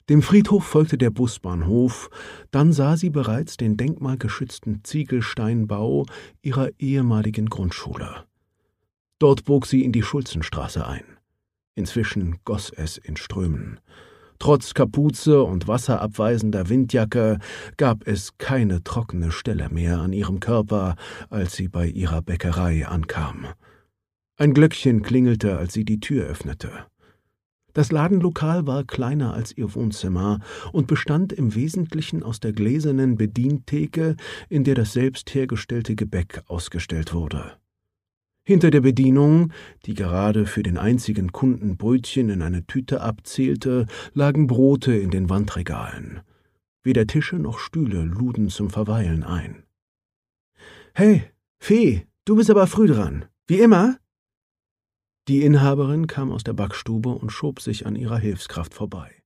Dem Friedhof folgte der Busbahnhof, dann sah sie bereits den denkmalgeschützten Ziegelsteinbau ihrer ehemaligen Grundschule. Dort bog sie in die Schulzenstraße ein. Inzwischen goss es in Strömen. Trotz Kapuze und wasserabweisender Windjacke gab es keine trockene Stelle mehr an ihrem Körper, als sie bei ihrer Bäckerei ankam. Ein Glöckchen klingelte, als sie die Tür öffnete. Das Ladenlokal war kleiner als ihr Wohnzimmer und bestand im Wesentlichen aus der gläsernen Bedientheke, in der das selbst hergestellte Gebäck ausgestellt wurde. Hinter der Bedienung, die gerade für den einzigen Kunden Brötchen in eine Tüte abzählte, lagen Brote in den Wandregalen. Weder Tische noch Stühle luden zum Verweilen ein. »Hey, Fee, du bist aber früh dran. Wie immer?« Die Inhaberin kam aus der Backstube und schob sich an ihrer Hilfskraft vorbei.